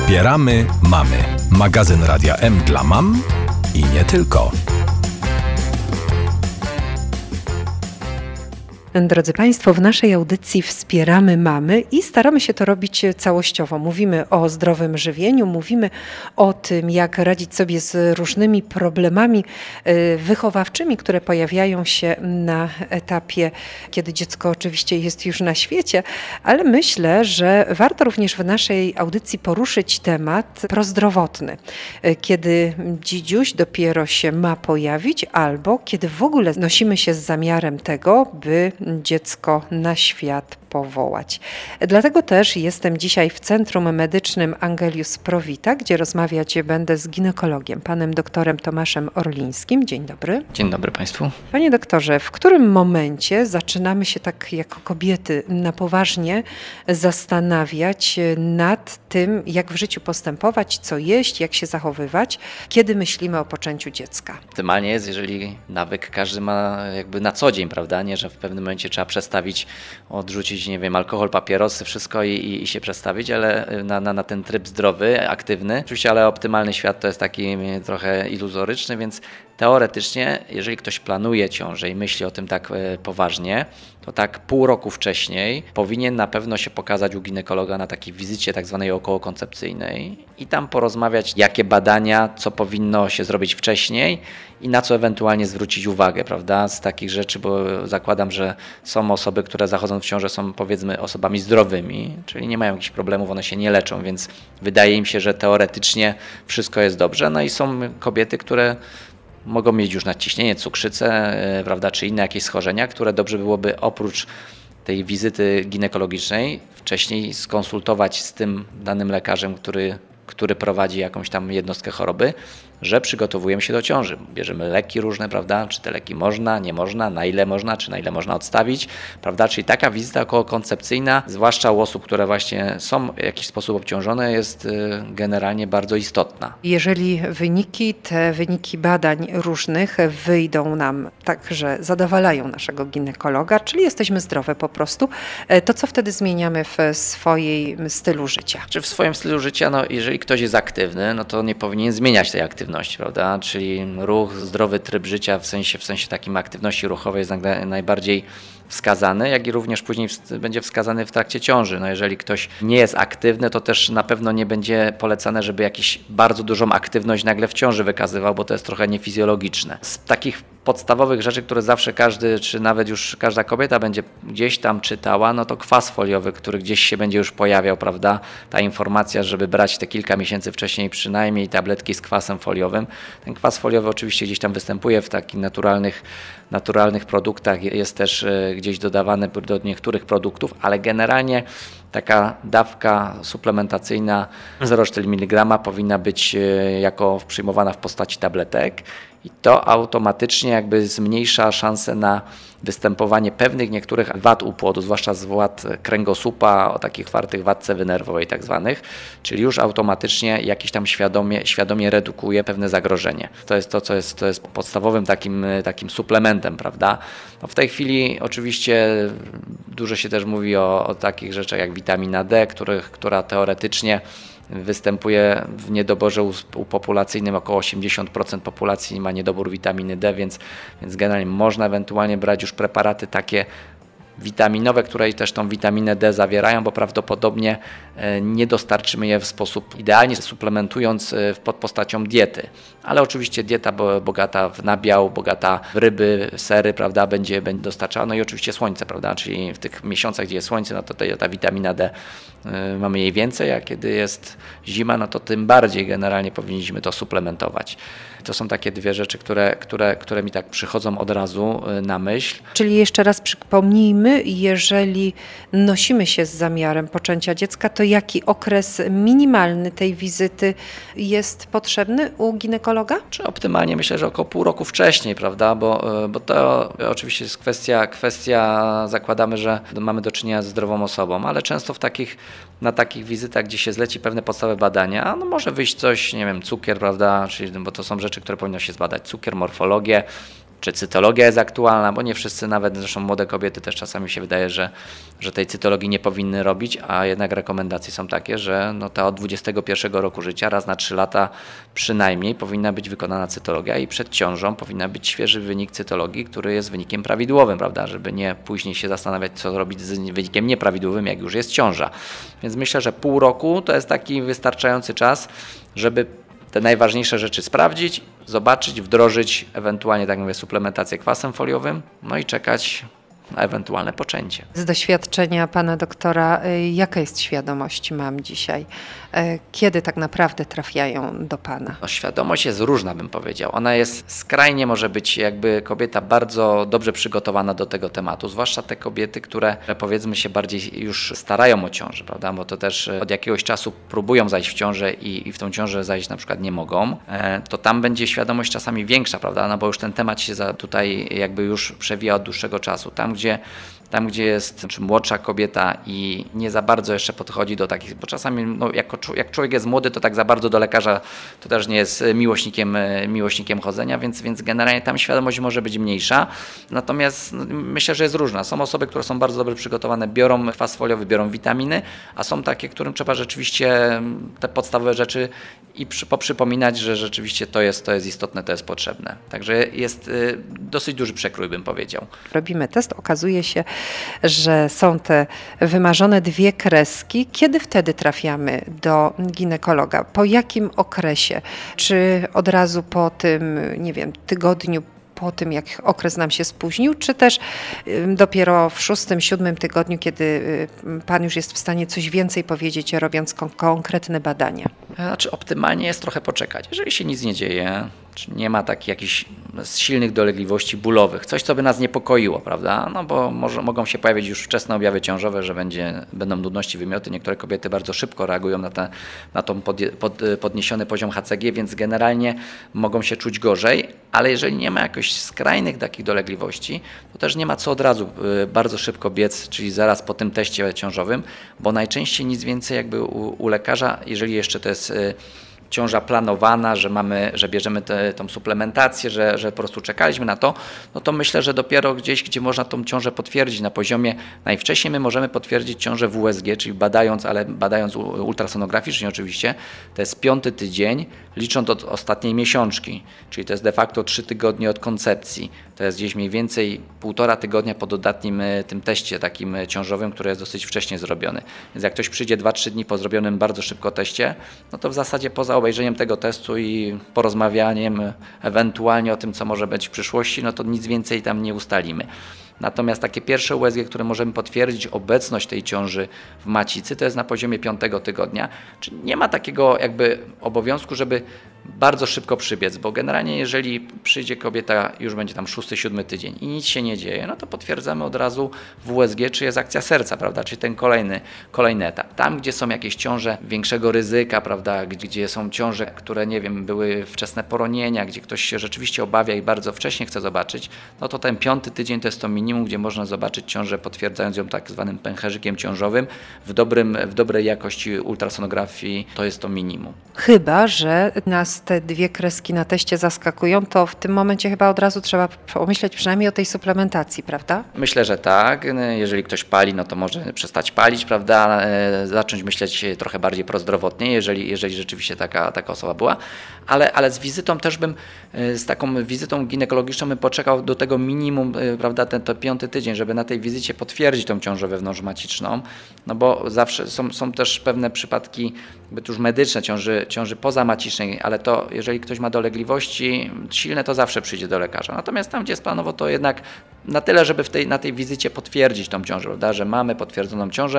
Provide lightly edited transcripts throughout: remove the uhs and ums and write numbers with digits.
Wspieramy mamy. Magazyn Radia M dla mam i nie tylko. Drodzy Państwo, w naszej audycji wspieramy mamy i staramy się to robić całościowo. Mówimy o zdrowym żywieniu, mówimy o tym, jak radzić sobie z różnymi problemami wychowawczymi, które pojawiają się na etapie, kiedy dziecko oczywiście jest już na świecie, ale myślę, że warto również w naszej audycji poruszyć temat prozdrowotny, kiedy dzidziuś dopiero się ma pojawić albo kiedy w ogóle nosimy się z zamiarem tego, by dziecko na świat powołać. Dlatego też jestem dzisiaj w Centrum Medycznym Angelius Pro Vita, gdzie rozmawiać będę z ginekologiem, panem doktorem Tomaszem Orlińskim. Dzień dobry. Dzień dobry Państwu. Panie doktorze, w którym momencie zaczynamy się tak jako kobiety na poważnie zastanawiać nad tym, jak w życiu postępować, co jeść, jak się zachowywać, kiedy myślimy o poczęciu dziecka? Optymalnie jest, jeżeli nawyk każdy ma jakby na co dzień, prawda? Nie, że w pewnym momencie trzeba przestawić, odrzucić, nie wiem, alkohol, papierosy, wszystko i się przestawić, ale na ten tryb zdrowy, aktywny. Oczywiście, ale optymalny świat to jest taki trochę iluzoryczny, więc teoretycznie, jeżeli ktoś planuje ciążę i myśli o tym tak poważnie, to tak pół roku wcześniej powinien na pewno się pokazać u ginekologa na takiej wizycie tak zwanej okołokoncepcyjnej i tam porozmawiać, jakie badania, co powinno się zrobić wcześniej i na co ewentualnie zwrócić uwagę, prawda, z takich rzeczy, bo zakładam, że są osoby, które zachodzą w ciążę, są powiedzmy osobami zdrowymi, czyli nie mają jakichś problemów, one się nie leczą, więc wydaje im się, że teoretycznie wszystko jest dobrze. No i są kobiety, które mogą mieć już nadciśnienie, cukrzycę, prawda, czy inne jakieś schorzenia, które dobrze byłoby oprócz tej wizyty ginekologicznej wcześniej skonsultować z tym danym lekarzem, który prowadzi jakąś tam jednostkę choroby, że przygotowujemy się do ciąży. Bierzemy leki różne, prawda? Czy te leki można, nie można, na ile można, czy na ile można odstawić, prawda? Czyli taka wizyta okołokoncepcyjna, zwłaszcza u osób, które właśnie są w jakiś sposób obciążone, jest generalnie bardzo istotna. Jeżeli te wyniki badań różnych wyjdą nam tak, że zadowalają naszego ginekologa, czyli jesteśmy zdrowe po prostu, to co wtedy zmieniamy w swoim stylu życia? Czy w swoim stylu życia, no jeżeli ktoś jest aktywny, no to nie powinien zmieniać tej aktywności, prawda? Czyli ruch, zdrowy tryb życia w sensie takim aktywności ruchowej jest najbardziej wskazany, jak i również później będzie wskazany w trakcie ciąży. No jeżeli ktoś nie jest aktywny, to też na pewno nie będzie polecane, żeby jakiś bardzo dużą aktywność nagle w ciąży wykazywał, bo to jest trochę niefizjologiczne. Z takich podstawowych rzeczy, które zawsze każdy, czy nawet już każda kobieta będzie gdzieś tam czytała, no to kwas foliowy, który gdzieś się będzie już pojawiał, prawda? Ta informacja, żeby brać te kilka miesięcy wcześniej przynajmniej tabletki z kwasem foliowym. Ten kwas foliowy oczywiście gdzieś tam występuje w takich naturalnych produktach, jest też gdzieś dodawany do niektórych produktów, ale generalnie taka dawka suplementacyjna 0,4 mg powinna być przyjmowana w postaci tabletek i to automatycznie jakby zmniejsza szanse na występowanie pewnych niektórych wad u płodu, zwłaszcza z wad kręgosłupa, o takich twardych wadce wynerwowej tak zwanych, czyli już automatycznie jakiś tam świadomie redukuje pewne zagrożenie. To jest to, co jest podstawowym takim suplementem, prawda? No w tej chwili oczywiście dużo się też mówi o takich rzeczach jak witamina D, która teoretycznie występuje w niedoborze populacyjnym, około 80% populacji ma niedobór witaminy D, więc generalnie można ewentualnie brać już preparaty takie witaminowe, które też tą witaminę D zawierają, bo prawdopodobnie nie dostarczymy je w sposób idealnie, suplementując pod postacią diety. Ale oczywiście dieta bogata w nabiał, bogata w ryby, sery, prawda, będzie dostarczała. No i oczywiście słońce, prawda, czyli w tych miesiącach, gdzie jest słońce, no to ta witamina D mamy jej więcej, a kiedy jest zima, no to tym bardziej generalnie powinniśmy to suplementować. To są takie dwie rzeczy, które mi tak przychodzą od razu na myśl. Czyli jeszcze raz przypomnijmy, jeżeli nosimy się z zamiarem poczęcia dziecka, to jaki okres minimalny tej wizyty jest potrzebny u ginekologa? Czy optymalnie myślę, że około pół roku wcześniej, prawda, bo to oczywiście jest kwestia, zakładamy, że mamy do czynienia z zdrową osobą, ale często na takich wizytach, gdzie się zleci pewne podstawowe badania, no może wyjść coś, nie wiem, cukier, prawda, czyli, bo to są rzeczy, które powinno się zbadać, cukier, morfologię, czy cytologia jest aktualna, bo nie wszyscy, nawet zresztą młode kobiety też czasami się wydaje, że tej cytologii nie powinny robić, a jednak rekomendacje są takie, że ta od 21 roku życia, raz na 3 lata przynajmniej powinna być wykonana cytologia i przed ciążą powinna być świeży wynik cytologii, który jest wynikiem prawidłowym, prawda, żeby nie później się zastanawiać, co robić z wynikiem nieprawidłowym, jak już jest ciąża. Więc myślę, że pół roku to jest taki wystarczający czas, żeby te najważniejsze rzeczy sprawdzić, zobaczyć, wdrożyć, ewentualnie, tak mówię, suplementację kwasem foliowym, no i czekać na ewentualne poczęcie. Z doświadczenia pana doktora, jaka jest świadomość mam dzisiaj? Kiedy tak naprawdę trafiają do pana? Świadomość jest różna, bym powiedział. Ona jest skrajnie, może być jakby kobieta bardzo dobrze przygotowana do tego tematu, zwłaszcza te kobiety, które powiedzmy się bardziej już starają o ciążę, prawda, bo to też od jakiegoś czasu próbują zajść w ciążę i w tą ciążę zajść na przykład nie mogą, to tam będzie świadomość czasami większa, prawda, no bo już ten temat się tutaj jakby już przewija od dłuższego czasu. Tam, gdzie jest młodsza kobieta i nie za bardzo jeszcze podchodzi do takich, bo czasami jak człowiek jest młody, to tak za bardzo do lekarza to też nie jest miłośnikiem chodzenia, więc generalnie tam świadomość może być mniejsza. Natomiast myślę, że jest różna. Są osoby, które są bardzo dobrze przygotowane, biorą kwas foliowy, biorą witaminy, a są takie, którym trzeba rzeczywiście te podstawowe rzeczy i poprzypominać, że rzeczywiście to jest istotne, to jest potrzebne. Także jest dosyć duży przekrój, bym powiedział. Robimy test, okazuje się, że są te wymarzone 2 kreski. Kiedy wtedy trafiamy do ginekologa? Po jakim okresie? Czy od razu po tym, nie wiem, tygodniu, po tym jak okres nam się spóźnił, czy też dopiero w 6., 7 tygodniu, kiedy pan już jest w stanie coś więcej powiedzieć, robiąc konkretne badania? Znaczy optymalnie jest trochę poczekać. Jeżeli się nic nie dzieje, czy nie ma takich jakichś silnych dolegliwości bólowych, coś co by nas niepokoiło, prawda? No bo mogą się pojawić już wczesne objawy ciążowe, że będą nudności, wymioty. Niektóre kobiety bardzo szybko reagują na tą podniesiony poziom HCG, więc generalnie mogą się czuć gorzej, ale jeżeli nie ma jakichś skrajnych takich dolegliwości, to też nie ma co od razu bardzo szybko biec, czyli zaraz po tym teście ciążowym, bo najczęściej nic więcej jakby u lekarza, jeżeli jeszcze to jest ciąża planowana, że bierzemy tą suplementację, że po prostu czekaliśmy na to, no to myślę, że dopiero gdzieś, gdzie można tą ciążę potwierdzić na poziomie, najwcześniej my możemy potwierdzić ciążę w USG, czyli badając ultrasonograficznie oczywiście, to jest 5. tydzień, licząc od ostatniej miesiączki, czyli to jest de facto 3 tygodnie od koncepcji. To jest gdzieś mniej więcej 1,5 tygodnia po dodatnim tym teście takim ciążowym, który jest dosyć wcześnie zrobiony. Więc jak ktoś przyjdzie 2-3 dni po zrobionym bardzo szybko teście, no to w zasadzie poza obejrzeniem tego testu i porozmawianiem ewentualnie o tym, co może być w przyszłości, no to nic więcej tam nie ustalimy. Natomiast takie pierwsze USG, które możemy potwierdzić obecność tej ciąży w macicy, to jest na poziomie 5. tygodnia. Czyli nie ma takiego jakby obowiązku, żeby bardzo szybko przybiec, bo generalnie jeżeli przyjdzie kobieta, już będzie tam 6-7 tydzień i nic się nie dzieje, no to potwierdzamy od razu w USG, czy jest akcja serca, prawda, czy ten kolejny etap. Tam, gdzie są jakieś ciąże większego ryzyka, prawda, gdzie są ciąże, które, nie wiem, były wczesne poronienia, gdzie ktoś się rzeczywiście obawia i bardzo wcześnie chce zobaczyć, no to ten 5. tydzień to jest to minimum, gdzie można zobaczyć ciążę, potwierdzając ją tak zwanym pęcherzykiem ciążowym. W dobrej jakości ultrasonografii to jest to minimum. Chyba że nas te 2 kreski na teście zaskakują, to w tym momencie chyba od razu trzeba pomyśleć przynajmniej o tej suplementacji, prawda? Myślę, że tak. Jeżeli ktoś pali, no to może przestać palić, prawda? Zacząć myśleć trochę bardziej prozdrowotnie, jeżeli rzeczywiście taka osoba była. Ale z wizytą też z taką wizytą ginekologiczną bym poczekał do tego minimum, prawda, to 5. tydzień, żeby na tej wizycie potwierdzić tą ciążę wewnątrzmaciczną, no bo zawsze są też pewne przypadki już medyczne, ciąży pozamacicznej, ale to jeżeli ktoś ma dolegliwości silne, to zawsze przyjdzie do lekarza. Natomiast tam, gdzie jest planowo, to jednak na tyle, żeby na tej wizycie potwierdzić tą ciążę, prawda, że mamy potwierdzoną ciążę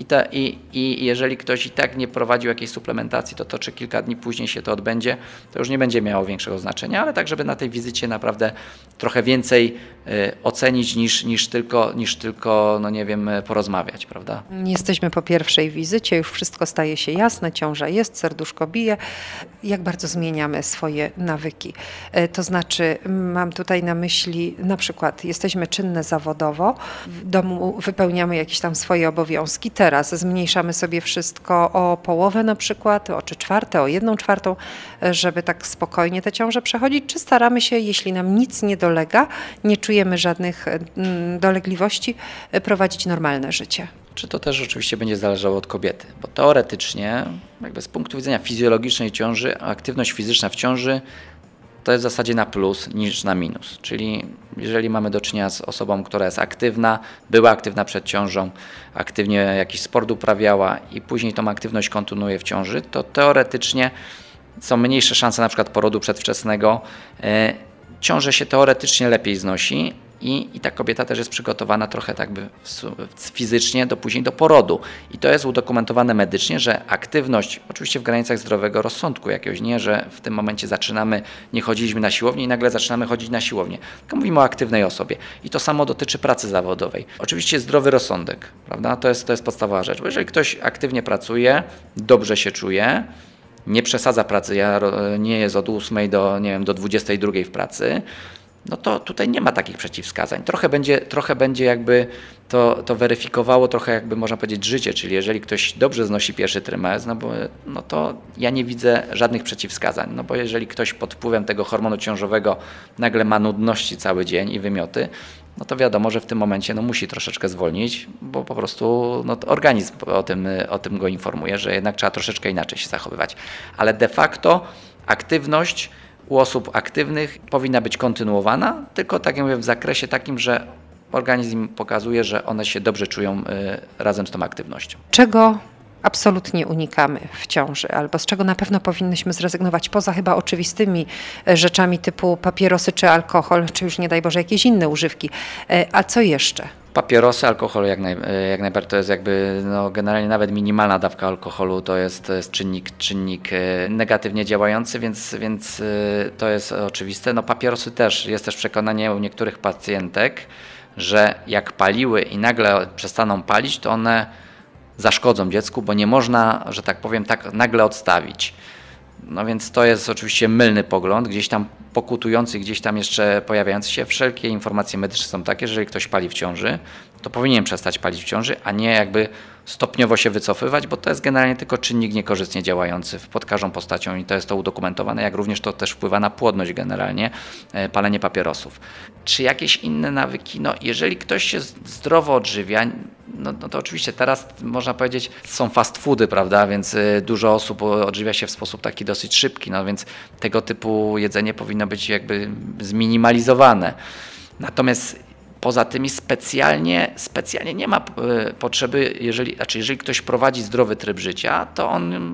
i jeżeli ktoś i tak nie prowadził jakiejś suplementacji, to czy kilka dni później się to odbędzie, to już nie będzie miało większego znaczenia, ale tak, żeby na tej wizycie naprawdę trochę więcej ocenić niż tylko no nie wiem, porozmawiać, prawda? Jesteśmy po pierwszej wizycie, już wszystko staje się jasne, ciąża jest, serduszko bije. Jak bardzo bardzo zmieniamy swoje nawyki. To znaczy, mam tutaj na myśli, na przykład jesteśmy czynne zawodowo, w domu wypełniamy jakieś tam swoje obowiązki, teraz zmniejszamy sobie wszystko o połowę na przykład, o 3/4, o 1/4, żeby tak spokojnie tę ciążę przechodzić, czy staramy się, jeśli nam nic nie dolega, nie czujemy żadnych dolegliwości, prowadzić normalne życie. Czy to też oczywiście będzie zależało od kobiety, bo teoretycznie, jakby z punktu widzenia fizjologicznej ciąży, aktywność fizyczna w ciąży to jest w zasadzie na plus niż na minus. Czyli jeżeli mamy do czynienia z osobą, która jest aktywna, była aktywna przed ciążą, aktywnie jakiś sport uprawiała i później tą aktywność kontynuuje w ciąży, to teoretycznie są mniejsze szanse na przykład porodu przedwczesnego. Ciążę się teoretycznie lepiej znosi i ta kobieta też jest przygotowana trochę tak by fizycznie później do porodu. I to jest udokumentowane medycznie, że aktywność, oczywiście w granicach zdrowego rozsądku jakiegoś, nie, że w tym momencie nie chodziliśmy na siłownię i nagle zaczynamy chodzić na siłownię. Tylko mówimy o aktywnej osobie. I to samo dotyczy pracy zawodowej. Oczywiście zdrowy rozsądek, prawda? To jest podstawowa rzecz. Bo jeżeli ktoś aktywnie pracuje, dobrze się czuje, nie przesadza pracy, nie jest od 8 do 22 w pracy, no to tutaj nie ma takich przeciwwskazań. Trochę będzie jakby to weryfikowało, trochę jakby można powiedzieć życie, czyli jeżeli ktoś dobrze znosi pierwszy trymestr, no to ja nie widzę żadnych przeciwwskazań, no bo jeżeli ktoś pod wpływem tego hormonu ciążowego nagle ma nudności cały dzień i wymioty, no to wiadomo, że w tym momencie musi troszeczkę zwolnić, bo po prostu organizm o tym go informuje, że jednak trzeba troszeczkę inaczej się zachowywać. Ale de facto aktywność u osób aktywnych powinna być kontynuowana, tylko tak jak mówię, w zakresie takim, że organizm pokazuje, że one się dobrze czują razem z tą aktywnością. Czego absolutnie unikamy w ciąży, albo z czego na pewno powinnyśmy zrezygnować, poza chyba oczywistymi rzeczami typu papierosy czy alkohol, czy już nie daj Boże jakieś inne używki. A co jeszcze? Papierosy, alkohol jak najbardziej to jest jakby generalnie nawet minimalna dawka alkoholu to jest czynnik negatywnie działający, więc to jest oczywiste. Papierosy też, jest też przekonanie u niektórych pacjentek, że jak paliły i nagle przestaną palić, to one zaszkodzą dziecku, bo nie można, że tak powiem, tak nagle odstawić. No więc to jest oczywiście mylny pogląd, gdzieś tam pokutujący, gdzieś tam jeszcze pojawiający się. Wszelkie informacje medyczne są takie, że jeżeli ktoś pali w ciąży, to powinien przestać palić w ciąży, a nie jakby stopniowo się wycofywać, bo to jest generalnie tylko czynnik niekorzystnie działający pod każdą postacią i to jest to udokumentowane, jak również to też wpływa na płodność generalnie, palenie papierosów. Czy jakieś inne nawyki? Jeżeli ktoś się zdrowo odżywia, no to oczywiście teraz można powiedzieć, są fast foody, prawda, więc dużo osób odżywia się w sposób taki dosyć szybki, więc tego typu jedzenie powinno być jakby zminimalizowane. Natomiast poza tymi specjalnie nie ma potrzeby, jeżeli ktoś prowadzi zdrowy tryb życia, to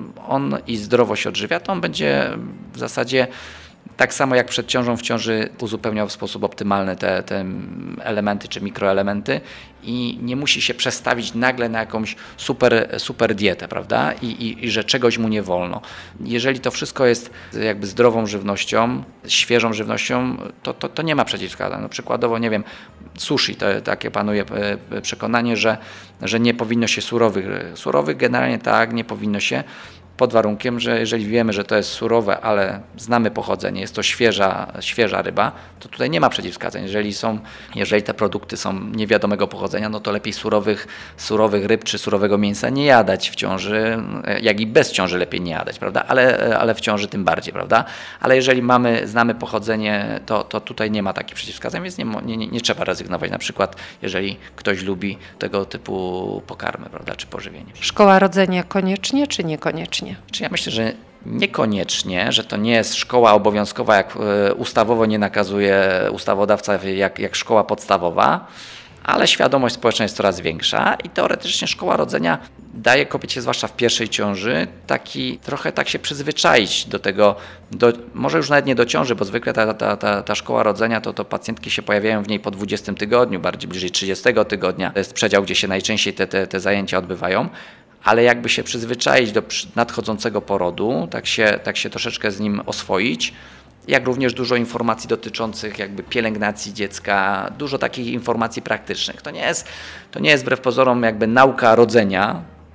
on i zdrowo się odżywia, to on będzie w zasadzie tak samo jak przed ciążą w ciąży uzupełniał w sposób optymalny te elementy czy mikroelementy i nie musi się przestawić nagle na jakąś super dietę, prawda? I że czegoś mu nie wolno. Jeżeli to wszystko jest jakby zdrową żywnością, świeżą żywnością, to nie ma przeciwwskazań. Przykładowo, nie wiem, sushi, to takie panuje przekonanie, że nie powinno się surowych generalnie tak, nie powinno się, pod warunkiem, że jeżeli wiemy, że to jest surowe, ale znamy pochodzenie, jest to świeża ryba, to tutaj nie ma przeciwwskazań. Jeżeli te produkty są niewiadomego pochodzenia, no to lepiej surowych ryb czy surowego mięsa nie jadać w ciąży, jak i bez ciąży lepiej nie jadać, prawda? Ale w ciąży tym bardziej, prawda? Ale jeżeli znamy pochodzenie, to tutaj nie ma takich przeciwwskazań, więc nie trzeba rezygnować. Na przykład, jeżeli ktoś lubi tego typu pokarmy, prawda, czy pożywienie. Szkoła rodzenia koniecznie, czy niekoniecznie? Czy ja myślę, że niekoniecznie, że to nie jest szkoła obowiązkowa, jak ustawowo nie nakazuje ustawodawca, jak szkoła podstawowa, ale świadomość społeczna jest coraz większa i teoretycznie szkoła rodzenia daje kobiecie, zwłaszcza w pierwszej ciąży, trochę tak się przyzwyczaić do tego, może już nawet nie do ciąży, bo zwykle ta szkoła rodzenia, to pacjentki się pojawiają w niej po 20 tygodniu, bardziej bliżej 30 tygodnia. To jest przedział, gdzie się najczęściej te zajęcia odbywają. Ale jakby się przyzwyczaić do nadchodzącego porodu, tak się troszeczkę z nim oswoić, jak również dużo informacji dotyczących jakby pielęgnacji dziecka, dużo takich informacji praktycznych. To nie jest wbrew pozorom jakby nauka rodzenia,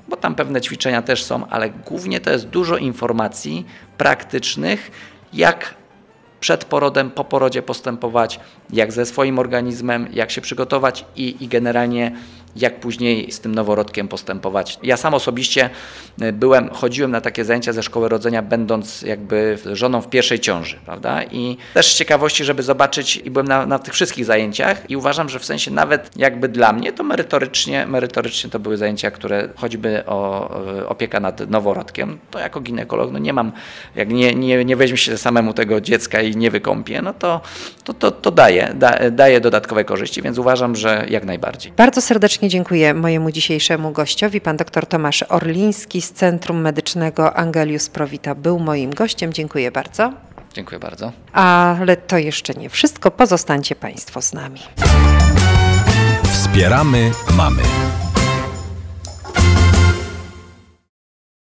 bo tam pewne ćwiczenia też są, ale głównie to jest dużo informacji praktycznych, jak przed porodem, po porodzie postępować, jak ze swoim organizmem, jak się przygotować i generalnie jak później z tym noworodkiem postępować. Ja sam osobiście chodziłem na takie zajęcia ze szkoły rodzenia, będąc jakby żoną w pierwszej ciąży, prawda? I też z ciekawości, żeby zobaczyć, i byłem na tych wszystkich zajęciach i uważam, że w sensie nawet jakby dla mnie to merytorycznie to były zajęcia, które choćby o opieka nad noworodkiem, to jako ginekolog nie mam, jak nie weźmie się samemu tego dziecka i nie wykąpię, no to daje dodatkowe korzyści, więc uważam, że jak najbardziej. Bardzo serdecznie dziękuję mojemu dzisiejszemu gościowi. Pan dr Tomasz Orliński z Centrum Medycznego Angelius Pro Vita był moim gościem. Dziękuję bardzo. Dziękuję bardzo. Ale to jeszcze nie wszystko. Pozostańcie Państwo z nami. Wspieramy mamy.